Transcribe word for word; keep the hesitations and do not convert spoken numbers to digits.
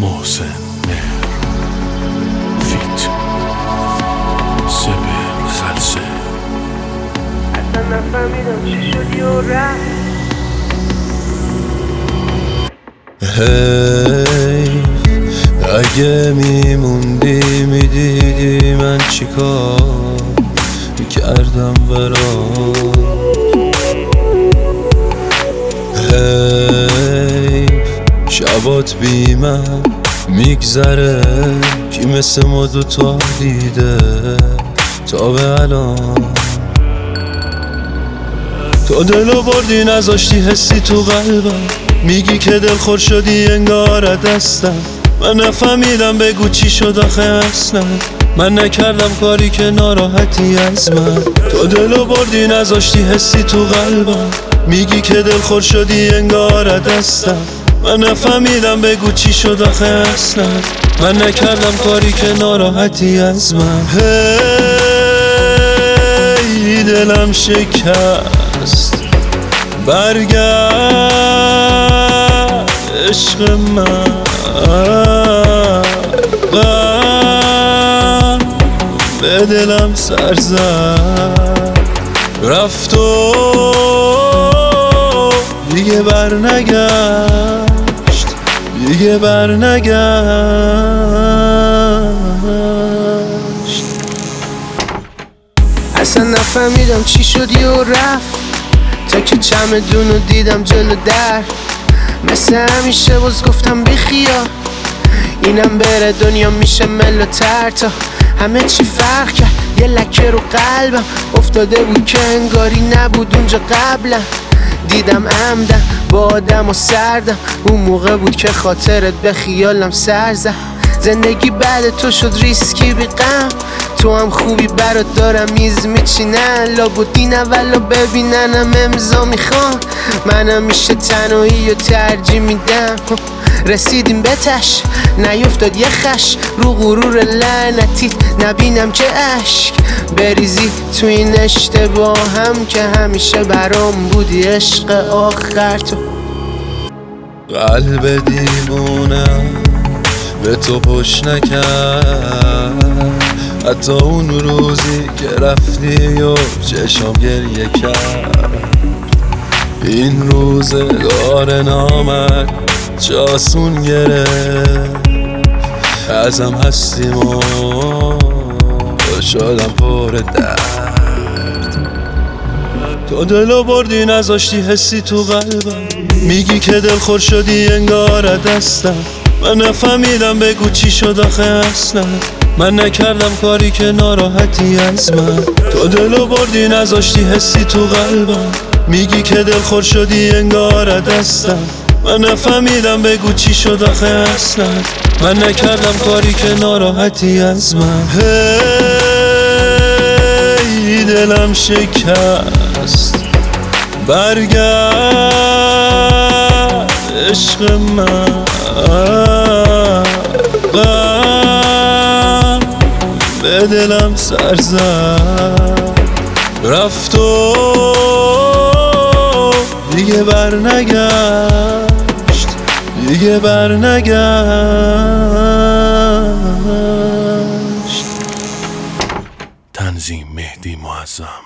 محسن مهر فیت سپر خلصه. اصلا نفهمیدم چی شدی و رفت. هی اگه میموندی میدیدی من چیکار میکردم برات. هی شبات بی من میگذره کی مثل ما دوتا دیده تا به الان. تو دلو بردی نذاشتی حسی تو قلبم، میگی که دلخور شدی انگار دستم. من نفهمیدم بگو چی شد آخه اصلا، من نکردم کاری که ناراحتی از من. تو دلو بردی نذاشتی حسی تو قلبم، میگی که دلخور شدی انگار دستم. من نفهمیدم بگو چی شد آخه اصلا، من نکردم کاری که ناراحتی از من. هی دلم شکست برگرد عشق من، غم به دلم سر زد رفت و دیگه بر نگشت، دیگه بر نگشت. اصلا نفهمیدم چی شدی و رفت، تا که چمدونو دیدم جلو در. مثل همیشه باز گفتم بیخیال، اینم بره دنیا میشه مل و تر. تا همه چی فرق کرد، یه لکه رو قلبم افتاده بود که انگاری نبود اونجا قبلا. دیدم عمدن با آدم و سردم، اون موقع بود که خاطرت به خیالم سر زد. زندگی بعد تو شد ریسکی بی غم، تو هم خوبی برات دارم میز میچینن. لابد اولا ببیننم امضا میخوان، منم میشه تنهایی و ترجیح میدم. رسیدیم به تش نیفتاد یه خش رو غرور لعنتیت، نبینم که عشق بریزی تو این اشتباه هم که همیشه برام بودی عشق آخر. تو قلب دیوونم به تو پشت نکرد، حتی اون روزی که رفتی و چشم گریه کرد. این روزگار نامرد جاسون گرفت ازم هستیم و شدم پر درد. تو دلو بردی نذاشتی حسی تو قلبم، میگی که دلخور شدی انگار دستم. من نفهمیدم بگو چی شد آخه اصلا، من نکردم کاری که ناراحتی از من. تو دلو بردی نذاشتی حسی تو قلبم، میگی که دلخور شدی انگار دستم. من نفهمیدم بگو چی شد آخه اصلا، من نکردم کاری که ناراحتی از من. هی دلم شکست برگرد عشق من، غم به دلم سر زد رفت و دیگه بر نگشت، دیگه بر نگشت. تنظیم مهدی معظم.